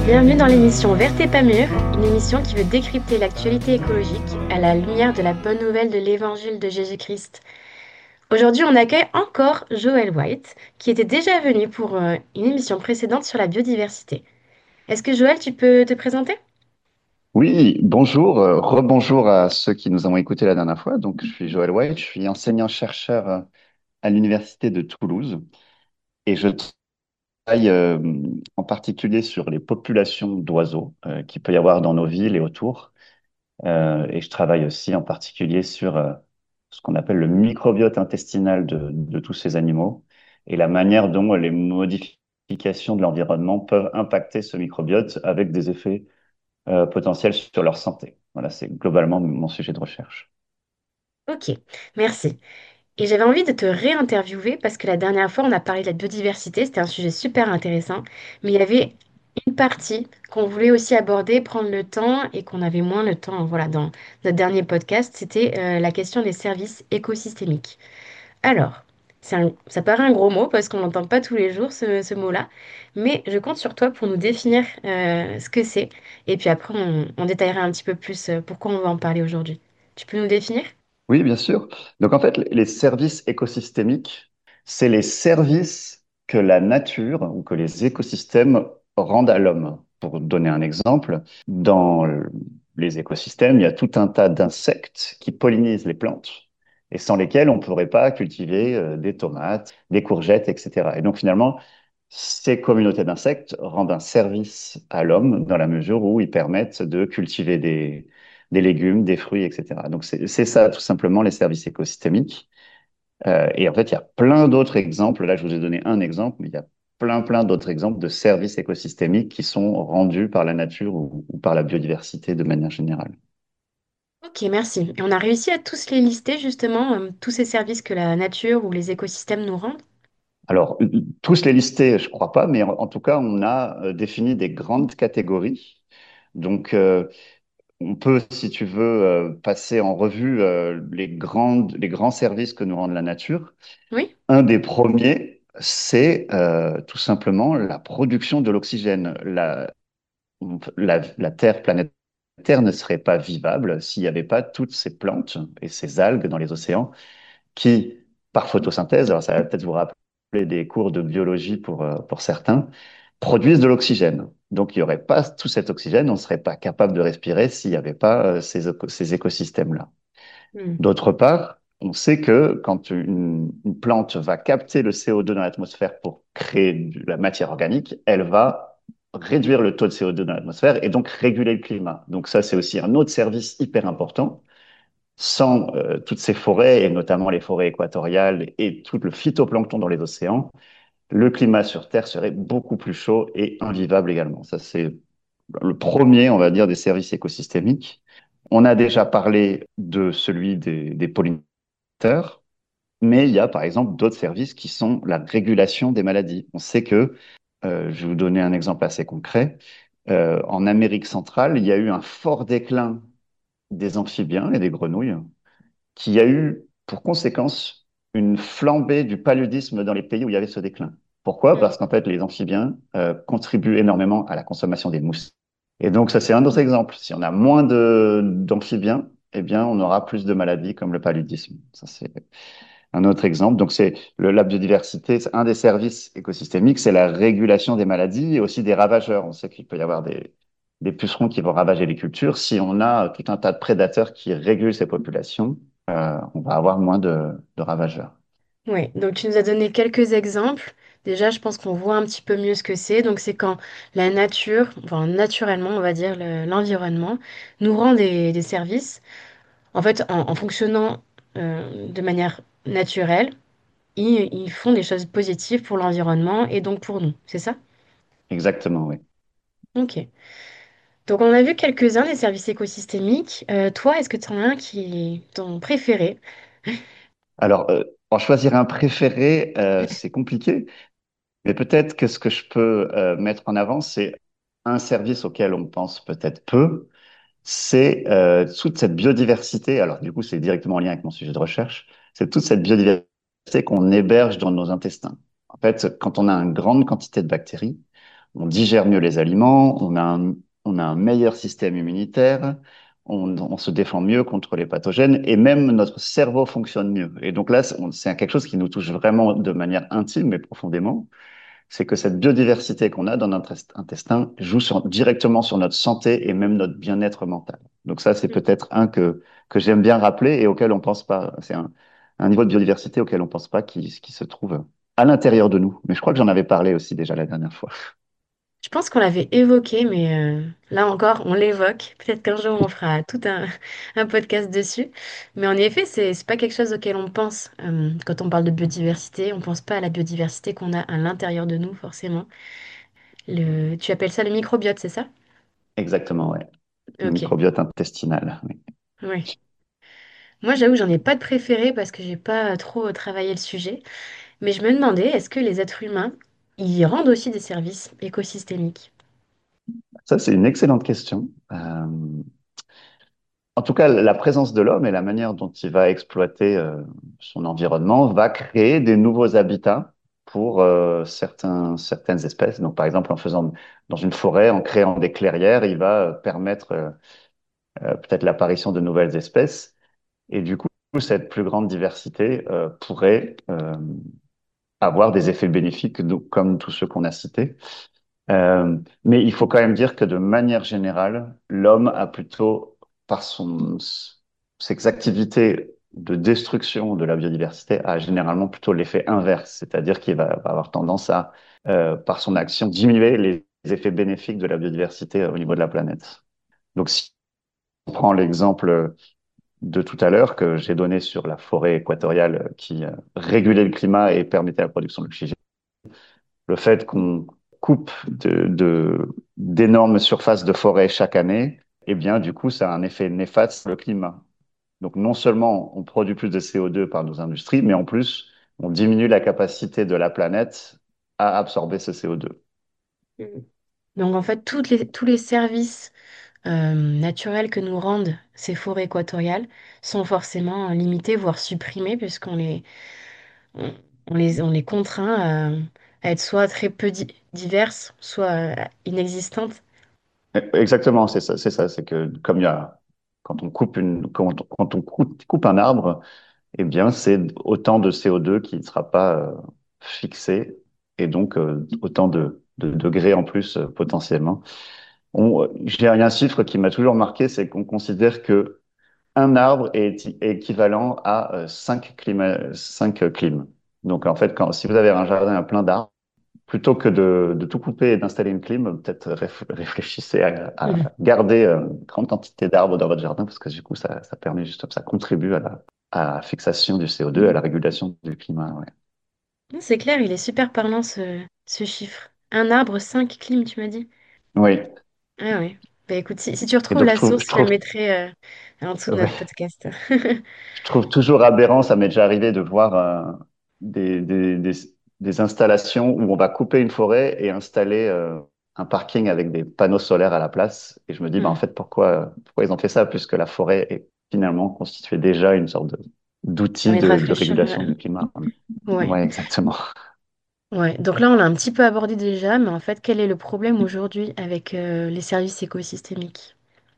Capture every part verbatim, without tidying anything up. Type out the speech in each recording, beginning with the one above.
Bienvenue dans l'émission Verte et pas mûre, une émission qui veut décrypter l'actualité écologique à la lumière de la bonne nouvelle de l'évangile de Jésus-Christ. Aujourd'hui, on accueille encore Joël White, qui était déjà venu pour euh, une émission précédente sur la biodiversité. Est-ce que Joël, tu peux te présenter? Oui, bonjour, euh, rebonjour à ceux qui nous ont écoutés la dernière fois. Donc, je suis Joël White, je suis enseignant-chercheur euh, à l'Université de Toulouse et je travaille euh, en particulier sur les populations d'oiseaux euh, qu'il peut y avoir dans nos villes et autour. Euh, et je travaille aussi en particulier sur euh, ce qu'on appelle le microbiote intestinal de, de tous ces animaux et la manière dont les modifications de l'environnement peuvent impacter ce microbiote avec des effets euh, potentiels sur leur santé. Voilà, c'est globalement mon sujet de recherche. Ok, merci. Et j'avais envie de te réinterviewer parce que la dernière fois, on a parlé de la biodiversité, c'était un sujet super intéressant, mais il y avait une partie qu'on voulait aussi aborder, prendre le temps et qu'on avait moins le temps, voilà, dans notre dernier podcast, c'était euh, la question des services écosystémiques. Alors, c'est un- ça paraît un gros mot parce qu'on n'entend pas tous les jours ce, ce mot-là, mais je compte sur toi pour nous définir euh, ce que c'est et puis après on, on détaillera un petit peu plus euh, pourquoi on va en parler aujourd'hui. Tu peux nous définir? Oui, bien sûr. Donc en fait, les services écosystémiques, c'est les services que la nature ou que les écosystèmes rendent à l'homme. Pour donner un exemple, dans les écosystèmes, il y a tout un tas d'insectes qui pollinisent les plantes et sans lesquels on ne pourrait pas cultiver euh, des tomates, des courgettes, et cetera. Et donc finalement, ces communautés d'insectes rendent un service à l'homme dans la mesure où ils permettent de cultiver des, des légumes, des fruits, et cetera. Donc c'est c'est ça tout simplement les services écosystémiques. Euh, et en fait, il y a plein d'autres exemples. Là, je vous ai donné un exemple, mais il y a plein, plein d'autres exemples de services écosystémiques qui sont rendus par la nature ou, ou par la biodiversité de manière générale. Ok, merci. Et on a réussi à tous les lister, justement, euh, tous ces services que la nature ou les écosystèmes nous rendent? Alors, euh, tous les listés, je crois pas, mais en, en tout cas, on a euh, défini des grandes catégories. Donc, euh, on peut, si tu veux, euh, passer en revue euh, les grandes, les grands services que nous rend la nature. Oui? Un des premiers, c'est euh, tout simplement la production de l'oxygène. La, la, la Terre planétaire ne serait pas vivable s'il n'y avait pas toutes ces plantes et ces algues dans les océans qui, par photosynthèse, alors ça va peut-être vous rappeler des cours de biologie pour, euh, pour certains, produisent de l'oxygène. Donc il n'y aurait pas tout cet oxygène, on ne serait pas capable de respirer s'il n'y avait pas euh, ces, éco- ces écosystèmes-là. Hmm. D'autre part, on sait que quand une, une plante va capter le C O deux dans l'atmosphère pour créer de la matière organique, elle va réduire le taux de C O deux dans l'atmosphère et donc réguler le climat. Donc ça, c'est aussi un autre service hyper important. Sans euh, toutes ces forêts, et notamment les forêts équatoriales et tout le phytoplancton dans les océans, le climat sur Terre serait beaucoup plus chaud et invivable également. Ça, c'est le premier, on va dire, des services écosystémiques. On a déjà parlé de celui des, des pollinisateurs, mais il y a par exemple d'autres services qui sont la régulation des maladies. On sait que, euh, je vais vous donner un exemple assez concret, euh, en Amérique centrale, il y a eu un fort déclin des amphibiens et des grenouilles qui a eu pour conséquence une flambée du paludisme dans les pays où il y avait ce déclin. Pourquoi? Hmm. Parce qu'en fait, les amphibiens euh, contribuent énormément à la consommation des moustiques. Et donc, ça, c'est un autre exemple. Si on a moins de, d'amphibiens, eh bien, on aura plus de maladies comme le paludisme. Ça, c'est un autre exemple. Donc, c'est le, la biodiversité, c'est un des services écosystémiques, c'est la régulation des maladies et aussi des ravageurs. On sait qu'il peut y avoir des, des pucerons qui vont ravager les cultures. Si on a tout un tas de prédateurs qui régulent ces populations, euh, on va avoir moins de, de ravageurs. Oui, donc tu nous as donné quelques exemples. Déjà, je pense qu'on voit un petit peu mieux ce que c'est. Donc, c'est quand la nature, enfin naturellement, on va dire, le- l'environnement, nous rend des, des services. En fait, en, en fonctionnant euh, de manière naturelle, ils, ils font des choses positives pour l'environnement et donc pour nous. C'est ça? Exactement, oui. Ok. Donc, on a vu quelques-uns des services écosystémiques. Euh, toi, est-ce que tu en as un qui est ton préféré? Alors, euh, en choisir un préféré, euh, c'est compliqué, mais peut-être que ce que je peux euh, mettre en avant, c'est un service auquel on pense peut-être peu, c'est euh, toute cette biodiversité. Alors, du coup, c'est directement en lien avec mon sujet de recherche. C'est toute cette biodiversité qu'on héberge dans nos intestins. En fait, quand on a une grande quantité de bactéries, on digère mieux les aliments, on a un, on a un meilleur système immunitaire, on, on se défend mieux contre les pathogènes et même notre cerveau fonctionne mieux. Et donc là, c'est on- c'est quelque chose qui nous touche vraiment de manière intime et profondément, c'est que cette biodiversité qu'on a dans notre est- intestin joue sur- directement sur notre santé et même notre bien-être mental. Donc ça, c'est peut-être un que, que j'aime bien rappeler et auquel on pense pas. C'est un, un niveau de biodiversité auquel on pense pas qui, qui se trouve à l'intérieur de nous. Mais je crois que j'en avais parlé aussi déjà la dernière fois. Je pense qu'on l'avait évoqué, mais euh, là encore, on l'évoque. Peut-être qu'un jour, on fera tout un, un podcast dessus. Mais en effet, c'est, c'est pas quelque chose auquel on pense. Euh, quand on parle de biodiversité, on pense pas à la biodiversité qu'on a à l'intérieur de nous, forcément. Le, tu appelles ça le microbiote, c'est ça? Exactement, ouais. Le Ok, microbiote intestinal. Oui. oui. Moi, j'avoue, j'en ai pas de préféré parce que j'ai pas trop travaillé le sujet. Mais je me demandais, est-ce que les êtres humains, ils rendent aussi des services écosystémiques? Ça, c'est une excellente question. Euh, En tout cas, la présence de l'homme et la manière dont il va exploiter euh, son environnement va créer des nouveaux habitats pour euh, certains, certaines espèces. Donc, par exemple, en faisant dans une forêt, en créant des clairières, il va euh, permettre euh, euh, peut-être l'apparition de nouvelles espèces. Et du coup, cette plus grande diversité euh, pourrait euh, avoir des effets bénéfiques, donc, comme tous ceux qu'on a cités. Euh, mais il faut quand même dire que de manière générale, l'homme a plutôt, par son, ses activités de destruction de la biodiversité, a généralement plutôt l'effet inverse, c'est-à-dire qu'il va, va avoir tendance à, euh, par son action, diminuer les effets bénéfiques de la biodiversité euh, au niveau de la planète. Donc, si on prend l'exemple de tout à l'heure que j'ai donné sur la forêt équatoriale qui euh, régulait le climat et permettait la production d'oxygène, le fait qu'on coupe de, de- d'énormes surfaces de forêt chaque année, eh bien, du coup, ça a un effet néfaste sur le climat. Donc, non seulement on produit plus de C O deux par nos industries, mais en plus, on diminue la capacité de la planète à absorber ce C O deux. Mhm. Donc en fait, toutes les, tous les services euh, naturels que nous rendent ces forêts équatoriales sont forcément limités, voire supprimés, puisqu'on les, on, on les, on les contraint à, à être soit très peu di- diverses, soit euh, inexistantes. Exactement, c'est ça, c'est ça, c'est que comme il y a, quand on coupe une, quand, on quand on coupe, coupe un arbre, eh bien, c'est autant de C O deux qui ne sera pas euh, fixé et donc euh, autant de, de degrés en plus euh, potentiellement. On, j'ai un chiffre qui m'a toujours marqué, c'est qu'on considère que un arbre est, est équivalent à euh, cinq climat, cinq euh, clims. Donc en fait, quand, si vous avez un jardin à plein d'arbres, plutôt que de, de tout couper et d'installer une clim, peut-être réf- réfléchissez à, à Mhm. garder euh, une grande quantité d'arbres dans votre jardin parce que du coup, ça, ça permet juste, ça contribue à la, à la fixation du C O deux, à la régulation du climat. Ouais. C'est clair, il est super parlant ce, ce chiffre. Un arbre, cinq clims, tu m'as dit? Oui. Ah ouais. Bah écoute, si, si tu Et retrouves donc, je la trouve, source, je je la trouve, mettrai euh, en dessous de notre ouais, podcast. je trouve toujours aberrant, ça m'est déjà arrivé de voir euh, des, des, des, des installations où on va couper une forêt et installer euh, un parking avec des panneaux solaires à la place. Et je me dis, bah, en Mhm. fait, pourquoi, pourquoi ils ont fait ça, puisque la forêt est finalement constituée déjà une sorte de, d'outil Permet de de, de rafraîchir. régulation du climat. Ouais. Ouais, exactement. Ouais, donc là on l'a un petit peu abordé déjà, mais en fait, quel est le problème aujourd'hui avec euh, les services écosystémiques?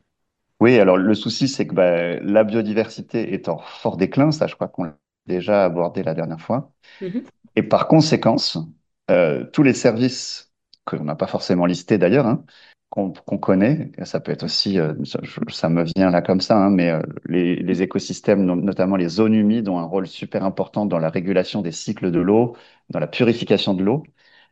Oui, alors le souci, c'est que bah, la biodiversité est en fort déclin, ça, je crois qu'on l'a déjà abordé la dernière fois. Mhm, Et par conséquence, euh, tous les services que l'on n'a pas forcément listés d'ailleurs, hein, qu'on qu'on connaît, et ça peut être aussi, euh, ça, je- ça me vient là comme ça, hein, mais euh, les, les écosystèmes, no- notamment les zones humides, ont un rôle super important dans la régulation des cycles de l'eau, dans la purification de l'eau.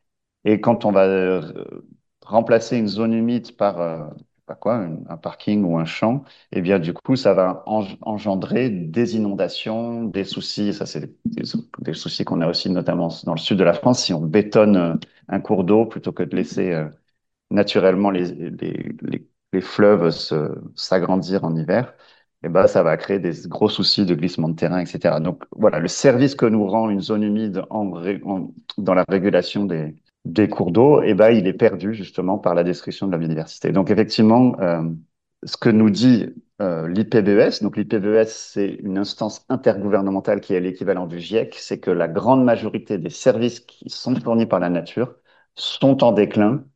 Et quand on va euh, remplacer une zone humide par euh, je sais pas quoi, un, un parking ou un champ, eh bien du coup, ça va en- engendrer des inondations, des soucis. Ça, c'est des, des- des soucis qu'on a aussi notamment dans le sud de la France. Si on bétonne euh, un cours d'eau plutôt que de laisser euh, naturellement les, les, les, les fleuves se, s'agrandir en hiver, eh ben, ça va créer des gros soucis de glissement de terrain, et cetera. Donc voilà, le service que nous rend une zone humide en, ré- en- dans la régulation des, des cours d'eau, eh ben, il est perdu justement par la destruction de la biodiversité. Donc effectivement, euh, ce que nous dit euh, l'I P B E S, donc l'I P B E S, c'est une instance intergouvernementale qui est l'équivalent du GIEC, c'est que la grande majorité des services qui sont fournis par la nature sont en déclin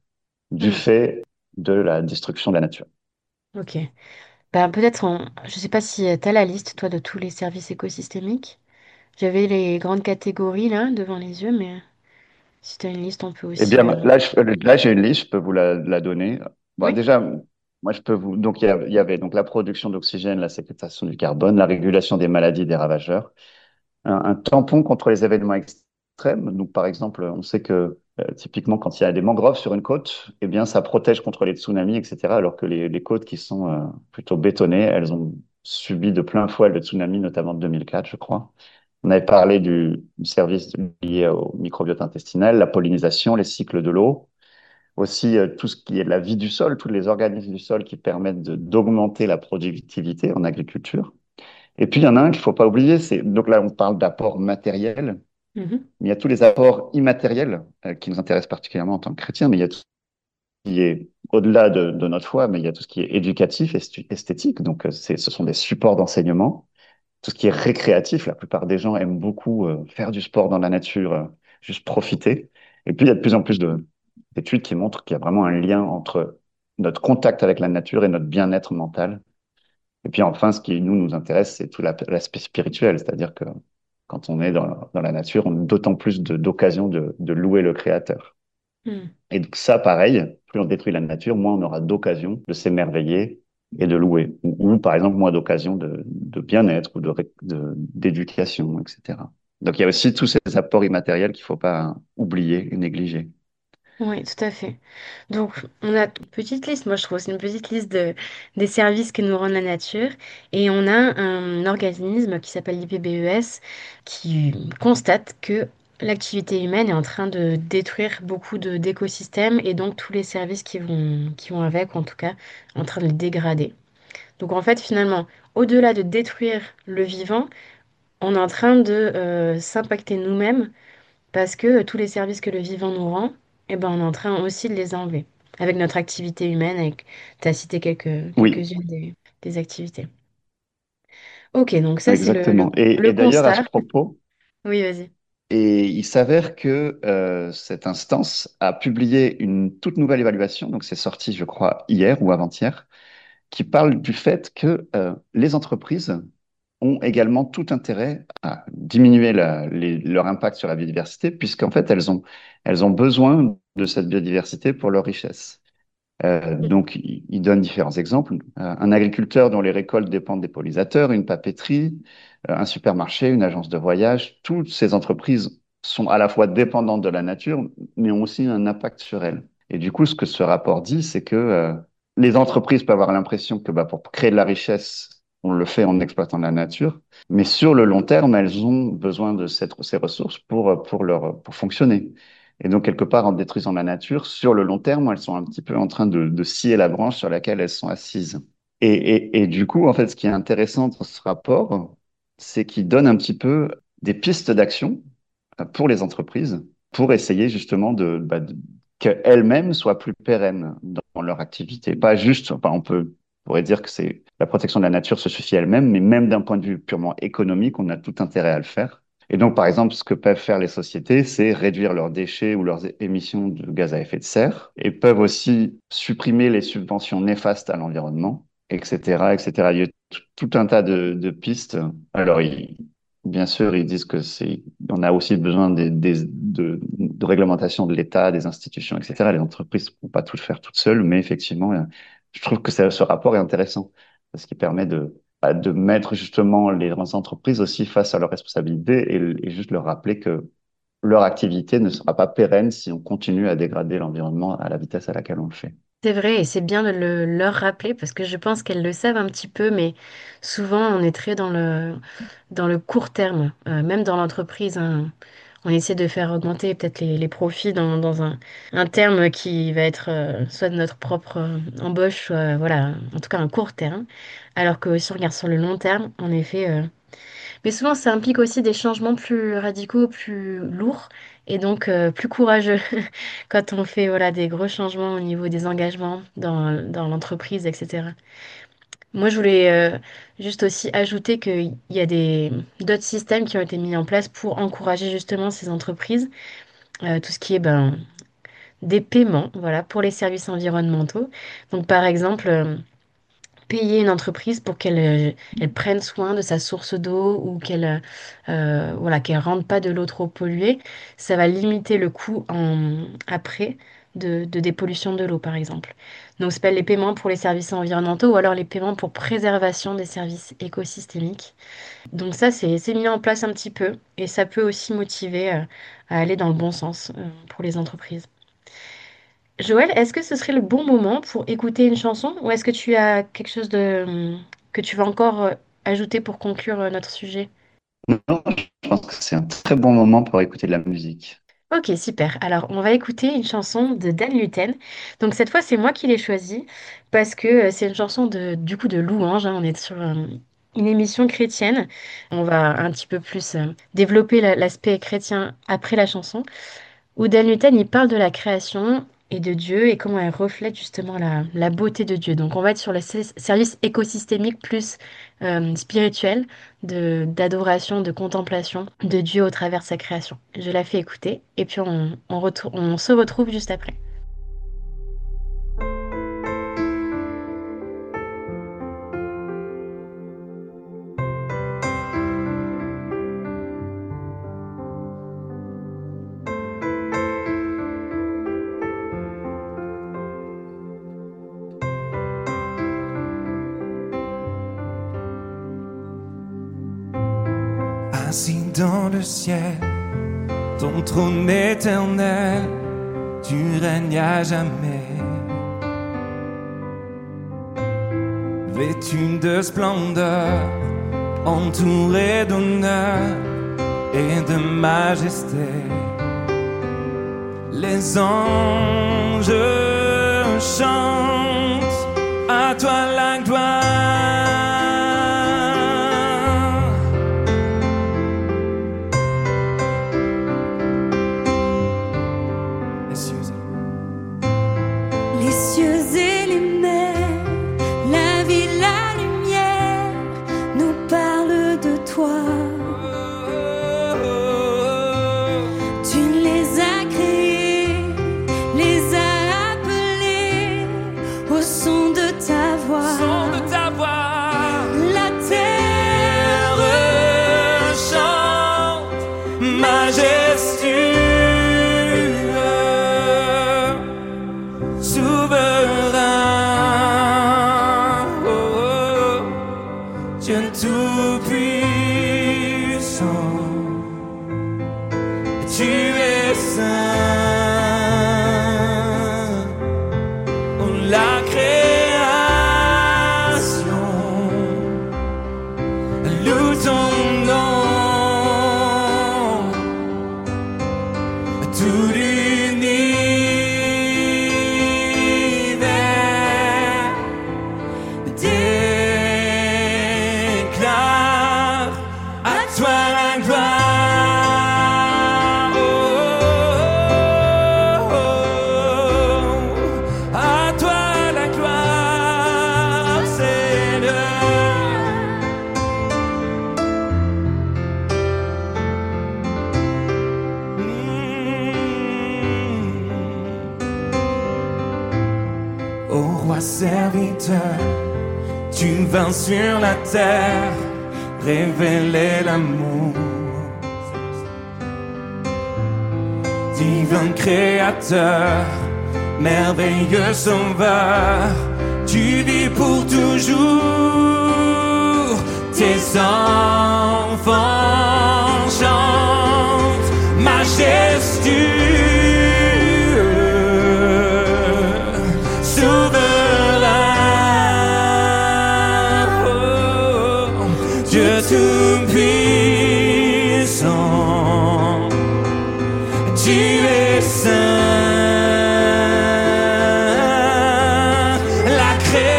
du Hmm. fait de la destruction de la nature. Ok. Ben, peut-être, en... je sais pas si tu as la liste, toi, de tous les services écosystémiques. J'avais les grandes catégories, là, devant les yeux, mais si tu as une liste, on peut Eh aussi... bien, euh, là, je- là, j'ai une liste, je peux vous la, la donner. Bon, Oui? déjà, moi, je peux vous. Donc, il y, a- il y avait donc la production d'oxygène, la séquestration du carbone, la régulation des maladies et des ravageurs, un, un tampon contre les événements extrêmes. Donc, par exemple, on sait que euh, typiquement, quand il y a des mangroves sur une côte, eh bien, ça protège contre les tsunamis, et cetera. Alors que les, les côtes qui sont euh, plutôt bétonnées, elles ont subi de plein fouet le tsunami, notamment de deux mille quatre, je crois. On avait parlé du, du service lié au microbiote intestinal, la pollinisation, les cycles de l'eau, aussi euh, tout ce qui est de la vie du sol, tous les organismes du sol qui permettent de- d'augmenter la productivité en agriculture. Et puis, il y en a un qu'il ne faut pas oublier, c'est, donc là, on parle d'apports matériels, Mhm. mais il y a tous les apports immatériels euh, qui nous intéressent particulièrement en tant que chrétiens, mais il y a tout ce qui est au-delà de, de notre foi, mais il y a tout ce qui est éducatif, estu- esthétique, donc euh, c'est, ce sont des supports d'enseignement, tout ce qui est récréatif. La plupart des gens aiment beaucoup euh, faire du sport dans la nature, euh, juste profiter. Et puis, il y a de plus en plus de, d'études qui montrent qu'il y a vraiment un lien entre notre contact avec la nature et notre bien-être mental. Et puis enfin, ce qui nous, nous intéresse, c'est tout la- l'aspect spirituel, c'est-à-dire que quand on est dans, dans la nature, on a d'autant plus de- d'occasions de, de louer le Créateur. Hmm. Et donc ça, pareil, plus on détruit la nature, moins on aura d'occasions de s'émerveiller et de louer. Ou, ou, par exemple, moins d'occasions de, de bien-être ou de, ré- de- d'éducation, et cetera. Donc il y a aussi tous ces apports immatériels qu'il ne faut pas oublier et négliger. Oui, tout à fait. Donc, on a une petite liste, moi je trouve, c'est une petite liste de, des services que nous rend la nature. Et on a un organisme qui s'appelle l'I P B E S qui constate que l'activité humaine est en train de détruire beaucoup de, d'écosystèmes et donc tous les services qui vont, qui vont avec, en tout cas, en train de les dégrader. Donc, en fait, finalement, au-delà de détruire le vivant, on est en train de euh, s'impacter nous-mêmes parce que tous les services que le vivant nous rend, eh ben, on est en train aussi de les enlever. Avec notre activité humaine, avec... tu as cité quelques, Oui, quelques-unes des, des activités. Ok, donc ça, c'est le, le, exactement. Et, le et d'ailleurs, à ce constat. propos, Oui, vas-y. et il s'avère que euh, cette instance a publié une toute nouvelle évaluation, donc c'est sorti, je crois, hier ou avant-hier, qui parle du fait que euh, les entreprises ont également tout intérêt à diminuer la- les- leur impact sur la biodiversité, puisqu'en fait, elles ont, elles ont besoin de cette biodiversité pour leur richesse. Euh, donc, il il donne différents exemples. Euh, un agriculteur dont les récoltes dépendent des pollinisateurs, une papeterie, euh, un supermarché, une agence de voyage, toutes ces entreprises sont à la fois dépendantes de la nature, mais ont aussi un impact sur elle. Et du coup, ce que ce rapport dit, c'est que euh, les entreprises peuvent avoir l'impression que bah, pour créer de la richesse, on le fait en exploitant la nature, mais sur le long terme, elles ont besoin de cette- ces ressources pour, pour, leur, pour fonctionner. Et donc, quelque part, en détruisant la nature, sur le long terme, elles sont un petit peu en train de, de scier la branche sur laquelle elles sont assises. Et, et, et du coup, en fait, ce qui est intéressant dans ce rapport, c'est qu'il donne un petit peu des pistes d'action euh, pour les entreprises pour essayer justement de, bah, de- qu'elles-mêmes soient plus pérennes dans leur activité. Pas juste, enfin, on peut, on pourrait dire que c'est la protection de la nature se suffit elle-même, mais même d'un point de vue purement économique, on a tout intérêt à le faire. Et donc, par exemple, ce que peuvent faire les sociétés, c'est réduire leurs déchets ou leurs émissions de gaz à effet de serre, et peuvent aussi supprimer les subventions néfastes à l'environnement, et cetera, et cetera. Il y a tout tout un tas de, de pistes. Alors, il- bien sûr, ils disent que c'est, on a aussi besoin des, des- de, de réglementation de l'État, des institutions, et cetera. Les entreprises ne vont pas tout faire toutes seules, mais effectivement, euh, je trouve que ça- ce rapport est intéressant parce qu'il permet de bah, de mettre justement les grandes entreprises aussi face à leurs responsabilités et, et juste leur rappeler que leur activité ne sera pas pérenne si on continue à dégrader l'environnement à la vitesse à laquelle on le fait. C'est vrai, et c'est bien de le, leur rappeler parce que je pense qu'elles le savent un petit peu, mais souvent on est très dans le, dans le court terme, euh, même dans l'entreprise, hein. On essaie de faire augmenter peut-être les, les profits dans, dans un, un terme qui va être euh, soit de notre propre euh, embauche, soit voilà, en tout cas un court terme. Alors que si on regarde sur le long terme, en effet, euh, mais souvent ça implique aussi des changements plus radicaux, plus lourds et donc euh, plus courageux quand on fait voilà, des gros changements au niveau des engagements dans, dans l'entreprise, et cetera. Moi, je voulais euh, juste aussi ajouter qu'il y a des d'autres systèmes qui ont été mis en place pour encourager justement ces entreprises. Euh, tout ce qui est ben, des paiements, voilà, pour les services environnementaux. Donc, par exemple, euh, payer une entreprise pour qu'elle euh, elle prenne soin de sa source d'eau ou qu'elle euh, euh, voilà, qu'elle rende pas de l'eau trop polluée, ça va limiter le coût en, après de, de dépollution de l'eau, par exemple. Donc, ça s'appelle les paiements pour les services environnementaux ou alors les paiements pour préservation des services écosystémiques. Donc ça, c'est c'est mis en place un petit peu et ça peut aussi motiver euh, à aller dans le bon sens euh, pour les entreprises. Joël, est-ce que ce serait le bon moment pour écouter une chanson ou est-ce que tu as quelque chose de, hum, que tu vas encore euh, ajouter pour conclure euh, notre sujet? Non, je pense que c'est un très bon moment pour écouter de la musique. Ok, super. Alors, on va écouter une chanson de Dan Luten. Donc cette fois, c'est moi qui l'ai choisie parce que euh, c'est une chanson de, du coup, de louange, hein. On est sur euh, une émission chrétienne. On va un petit peu plus euh, développer la- l'aspect chrétien après la chanson. Où Dan Newton, il parle de la création et de Dieu et comment elle reflète justement la, la beauté de Dieu. Donc on va être sur le ser- service écosystémique plus euh, spirituel, de, d'adoration, de contemplation de Dieu au travers de sa création. Je la fais écouter et puis on, on, retour- on se retrouve juste après. Assis dans le ciel, ton trône éternel, tu règnes à jamais. Vêtu de splendeur, entouré d'honneur et de majesté, les anges chantent à toi la gloire. Les cieux et les mers, la vie, la lumière nous parlent de toi. Tu les as créés, les as appelés au son de ta voix. Son de ta voix. La terre chante majestueux, souverain, oh, oh, Dieu tout-puissant, tu es saint, oh, la création loue ton nom, tout l'univers déclare à toi la gloire. Oh, oh, oh, oh. À toi la gloire, Seigneur. Ô roi serviteur, tu vins sur la terre révéler l'amour. Divin créateur, merveilleux sauveur, tu vis pour toujours. Tes enfants chantent majestueux, souverain, oh, Dieu tout-puissant, tu es saint, la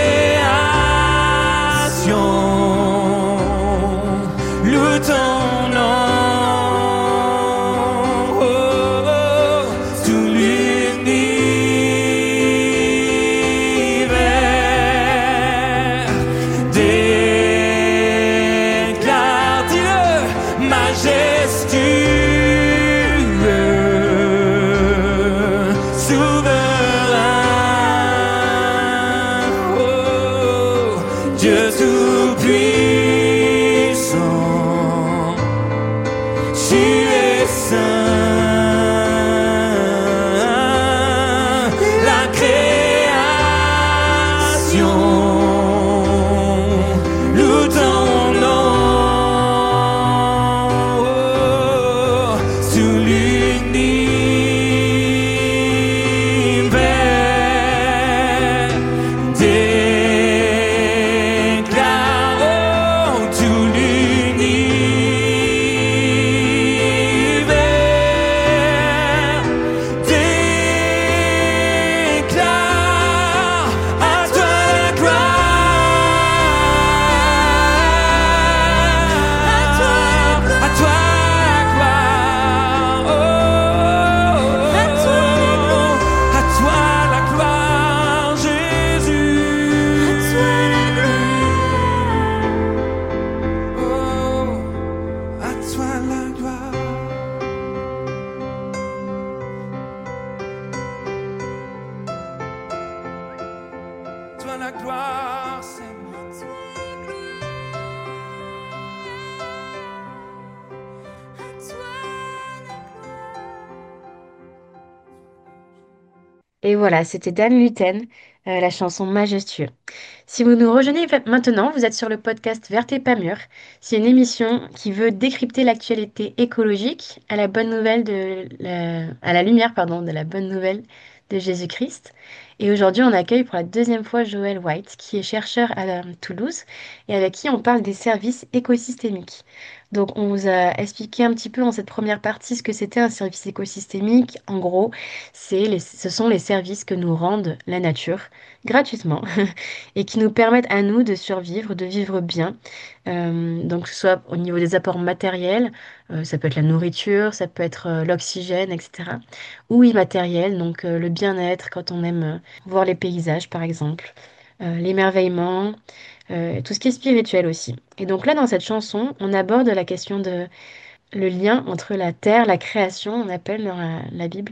création loue ton nom, oh, oh, tout l'univers déclare, dis-le, majestueux, Dieu tout-puissant, tu es saint, la création loue ton nom, oh, sous l'univers déclare, oh, tout l'univers déclare à toi la gloire, à toi la gloire, oh, à toi la gloire, Jésus, oh, à toi la gloire. Toi la gloire, Seigneur. Et voilà, c'était Dan Luten, euh, la chanson Majestueux. Si vous nous rejoignez fa- maintenant, vous êtes sur le podcast Vert et pas mûr. C'est une émission qui veut décrypter l'actualité écologique à la bonne nouvelle de la, à la lumière, pardon, de la bonne nouvelle de Jésus-Christ. Et aujourd'hui, on accueille pour la deuxième fois Joël White, qui est chercheur à euh, Toulouse et avec qui on parle des services écosystémiques. Donc, on vous a expliqué un petit peu en cette première partie ce que c'était un service écosystémique. En gros, c'est les- ce sont les services que nous rendent la nature gratuitement et qui nous permettent à nous de survivre, de vivre bien. Euh, donc, que ce soit au niveau des apports matériels, euh, ça peut être la nourriture, ça peut être euh, l'oxygène, et cetera. Ou immatériels, donc euh, le bien-être quand on aime euh, voir les paysages, par exemple. Euh, l'émerveillement, euh, tout ce qui est spirituel aussi. Et donc là, dans cette chanson, on aborde la question de le lien entre la terre, la création, on appelle dans la la Bible,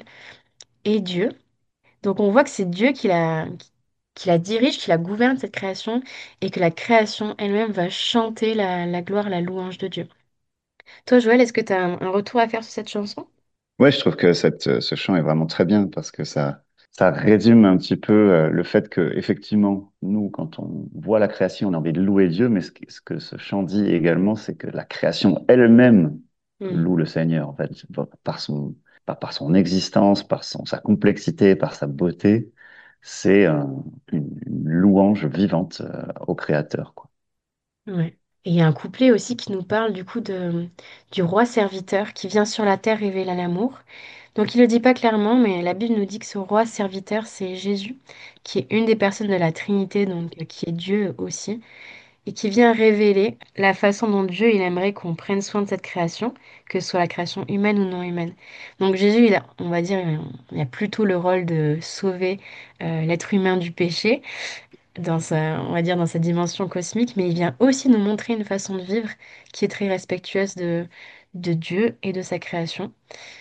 et Dieu. Donc on voit que c'est Dieu qui la, qui la dirige, qui la gouverne, cette création, et que la création elle-même va chanter la, la gloire, la louange de Dieu. Toi, Joël, est-ce que tu as un, un retour à faire sur cette chanson? Ouais, je trouve que cette, euh, ce chant est vraiment très bien parce que ça, ça résume un petit peu euh, le fait que, effectivement, nous, quand on voit la création, on a envie de louer Dieu, mais ce, que ce que ce chant dit également, c'est que la création elle-même Hmm, loue le Seigneur, en fait, par son, par, par son existence, par son, sa complexité, par sa beauté. C'est euh, une, une louange vivante euh, au Créateur, quoi. ouais. Et il y a un couplet aussi qui nous parle du coup de, du roi serviteur qui vient sur la terre révéler l'amour. Donc il ne le dit pas clairement, mais la Bible nous dit que ce roi serviteur, c'est Jésus, qui est une des personnes de la Trinité, donc euh, qui est Dieu aussi, et qui vient révéler la façon dont Dieu il aimerait qu'on prenne soin de cette création, que ce soit la création humaine ou non humaine. Donc Jésus, il a, on va dire, il a plutôt le rôle de sauver euh, l'être humain du péché, dans sa, on va dire dans sa dimension cosmique, mais il vient aussi nous montrer une façon de vivre qui est très respectueuse de, de Dieu et de sa création.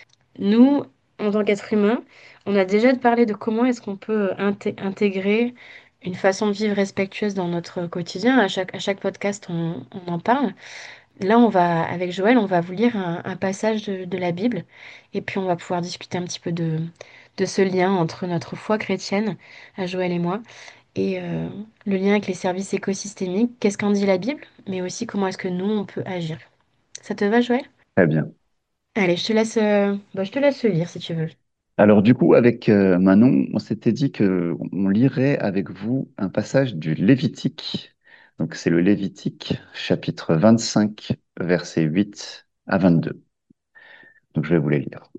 Nous, en tant qu'être humain, on a déjà parlé de comment est-ce qu'on peut inté- intégrer une façon de vivre respectueuse dans notre quotidien. À chaque, à chaque podcast, on, on en parle. Là, on va, avec Joël, on va vous lire un, un passage de, de la Bible et puis on va pouvoir discuter un petit peu de, de ce lien entre notre foi chrétienne, à Joël et moi, et euh, le lien avec les services écosystémiques. Qu'est-ce qu'en dit la Bible, mais aussi comment est-ce que nous, on peut agir. Ça te va, Joël? Très bien. Allez, je te laisse, euh, bah, je te laisse le lire si tu veux. Alors du coup, avec euh, Manon, on s'était dit que on lirait avec vous un passage du Lévitique. Donc c'est le Lévitique, chapitre vingt-cinq, versets huit à vingt-deux. Donc je vais vous les lire.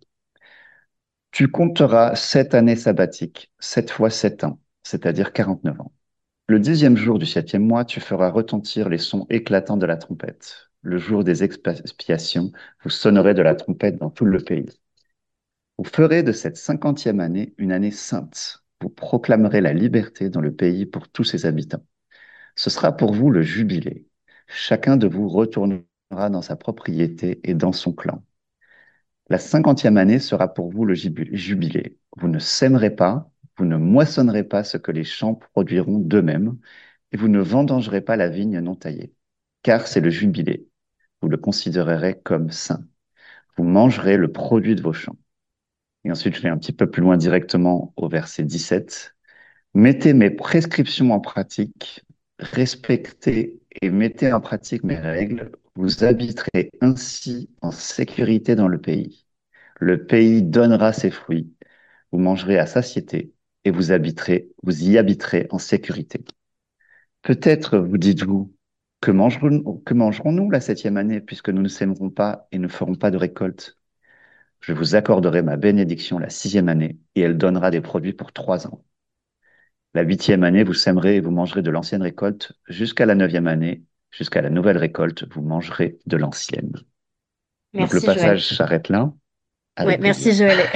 Tu compteras sept années sabbatiques, sept fois sept ans, c'est-à-dire quarante-neuf ans. Le dixième jour du septième mois, tu feras retentir les sons éclatants de la trompette. Le jour des expiations, vous sonnerez de la trompette dans tout le pays. Vous ferez de cette cinquantième année une année sainte. Vous proclamerez la liberté dans le pays pour tous ses habitants. Ce sera pour vous le jubilé. Chacun de vous retournera dans sa propriété et dans son clan. La cinquantième année sera pour vous le jibu- jubilé. Vous ne sèmerez pas, vous ne moissonnerez pas ce que les champs produiront d'eux-mêmes, et vous ne vendangerez pas la vigne non taillée, car c'est le jubilé. Vous le considérerez comme saint. Vous mangerez le produit de vos champs. Et ensuite, je vais un petit peu plus loin directement au verset dix-sept. Mettez mes prescriptions en pratique, respectez et mettez en pratique mes règles. Vous habiterez ainsi en sécurité dans le pays. Le pays donnera ses fruits. Vous mangerez à satiété et vous habiterez, vous y habiterez en sécurité. Peut-être vous dites-vous, que mangerons, que mangerons-nous la septième année puisque nous ne sèmerons pas et ne ferons pas de récolte? Je vous accorderai ma bénédiction la sixième année et elle donnera des produits pour trois ans. La huitième année, vous sèmerez et vous mangerez de l'ancienne récolte. Jusqu'à la neuvième année, jusqu'à la nouvelle récolte, vous mangerez de l'ancienne. Donc le Merci Joël. passage s'arrête là, Ouais, avec merci plaisir. Joël.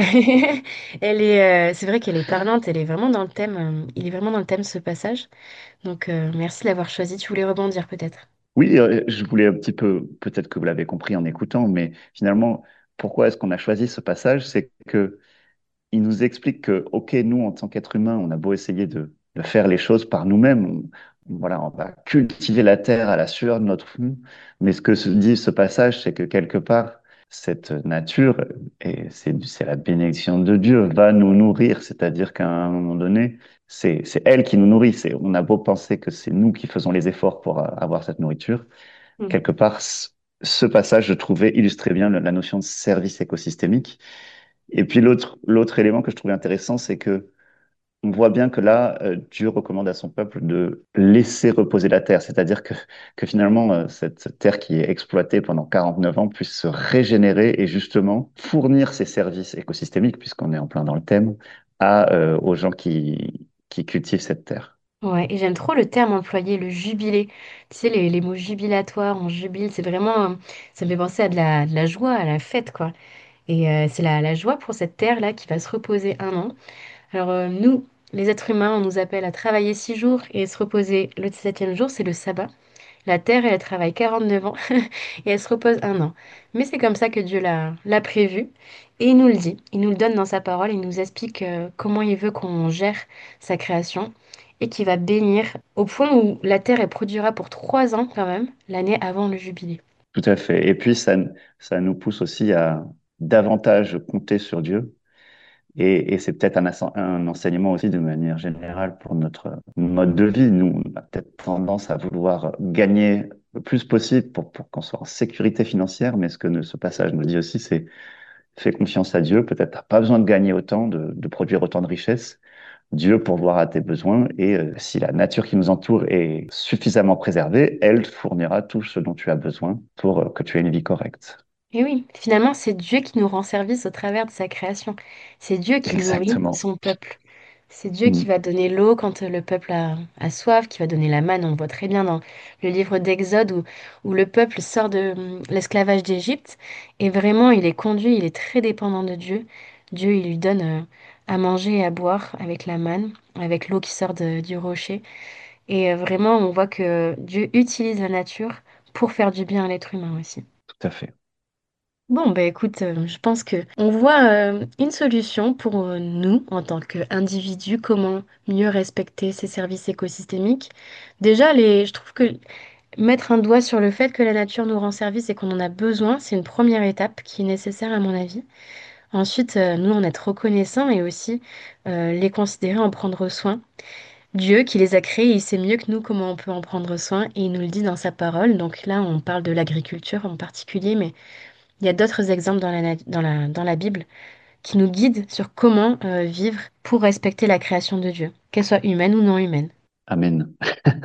Elle est, euh, c'est vrai qu'elle est parlante, elle est vraiment dans le thème, euh, il est vraiment dans le thème ce passage. Donc euh, merci de l'avoir choisi. Tu voulais rebondir peut-être. Oui, euh, je voulais un petit peu, peut-être que vous l'avez compris en écoutant, mais finalement, pourquoi est-ce qu'on a choisi ce passage? C'est que il nous explique que, OK, nous, en tant qu'êtres humains, on a beau essayer de, de faire les choses par nous-mêmes, on, voilà, on va cultiver la terre à la sueur de notre front, mais ce que se dit ce passage, c'est que quelque part, cette nature, et c'est, c'est la bénédiction de Dieu, va nous nourrir, c'est-à-dire qu'à un moment donné, c'est, c'est elle qui nous nourrit. C'est, on a beau penser que c'est nous qui faisons les efforts pour euh, avoir cette nourriture, Mhm. quelque part, ce ce passage, je trouvais, illustrait bien la la notion de service écosystémique. Et puis l'autre l'autre élément que je trouvais intéressant, c'est que on voit bien que là, euh, Dieu recommande à son peuple de laisser reposer la terre, c'est-à-dire que, que finalement, euh, cette terre qui est exploitée pendant quarante-neuf ans puisse se régénérer et justement fournir ses services écosystémiques, puisqu'on est en plein dans le thème, à, euh, aux gens qui, qui cultivent cette terre. Ouais, et j'aime trop le terme employé, le jubilé. Tu sais, les, les mots jubilatoires, on jubile, c'est vraiment, euh, ça me fait penser à de la, de la joie, à la fête, quoi. Et euh, c'est la, la joie pour cette terre-là qui va se reposer un an. Alors euh, nous, les êtres humains, on nous appelle à travailler six jours et se reposer le septième jour, c'est le sabbat. La terre, elle travaille quarante-neuf ans et elle se repose un an. Mais c'est comme ça que Dieu l'a l'a prévu. Et il nous le dit, il nous le donne dans sa parole, il nous explique euh, comment il veut qu'on gère sa création et qu'il va bénir au point où la terre, elle produira pour trois ans quand même, l'année avant le jubilé. Tout à fait. Et puis, ça, ça nous pousse aussi à davantage compter sur Dieu. Et, et c'est peut-être un, assen- un enseignement aussi de manière générale pour notre mode de vie. Nous, on a peut-être tendance à vouloir gagner le plus possible pour, pour qu'on soit en sécurité financière, mais ce que ne- ce passage nous dit aussi, c'est fais confiance à Dieu. Peut-être t'as pas besoin de gagner autant, de, de produire autant de richesses. Dieu pourvoira à tes besoins et euh, si la nature qui nous entoure est suffisamment préservée, elle fournira tout ce dont tu as besoin pour euh, que tu aies une vie correcte. Et oui, finalement, c'est Dieu qui nous rend service au travers de sa création. C'est Dieu qui nourrit Exactement. son peuple. C'est Dieu qui Mm. va donner l'eau quand le peuple a, a soif, qui va donner la manne. On le voit très bien dans le livre d'Exode où, où le peuple sort de hum, l'esclavage d'Égypte. Et vraiment, il est conduit, il est très dépendant de Dieu. Dieu, il lui donne euh, à manger et à boire avec la manne, avec l'eau qui sort de- du rocher. Et euh, vraiment, on voit que Dieu utilise la nature pour faire du bien à l'être humain aussi. Tout à fait. Bon, bah écoute, euh, je pense que on voit euh, une solution pour euh, nous en tant qu'individus, comment mieux respecter ces services écosystémiques. Déjà, les, je trouve que mettre un doigt sur le fait que la nature nous rend service et qu'on en a besoin, c'est une première étape qui est nécessaire à mon avis. Ensuite, euh, nous en être reconnaissants et aussi euh, les considérer, en prendre soin. Dieu qui les a créés, il sait mieux que nous comment on peut en prendre soin et il nous le dit dans sa parole. Donc là, on parle de l'agriculture en particulier, mais il y a d'autres exemples dans la, na- dans la, dans la Bible qui nous guident sur comment euh, vivre pour respecter la création de Dieu, qu'elle soit humaine ou non humaine. Amen.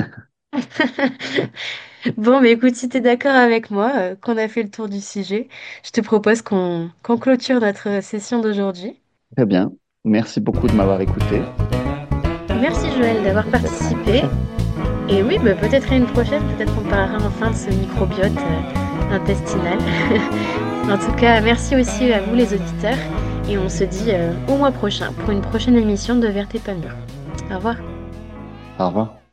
Bon, mais écoute, si tu es d'accord avec moi, euh, qu'on a fait le tour du sujet, je te propose qu'on qu'on clôture notre session d'aujourd'hui. Très bien. Merci beaucoup de m'avoir écouté. Merci Joël d'avoir participé. Et oui, bah, peut-être à une prochaine, peut-être qu'on parlera enfin de ce microbiote euh, intestinal. En tout cas, merci aussi à vous les auditeurs et on se dit euh, au mois prochain pour une prochaine émission de Vert et Pas Mûr. Au revoir. Au revoir.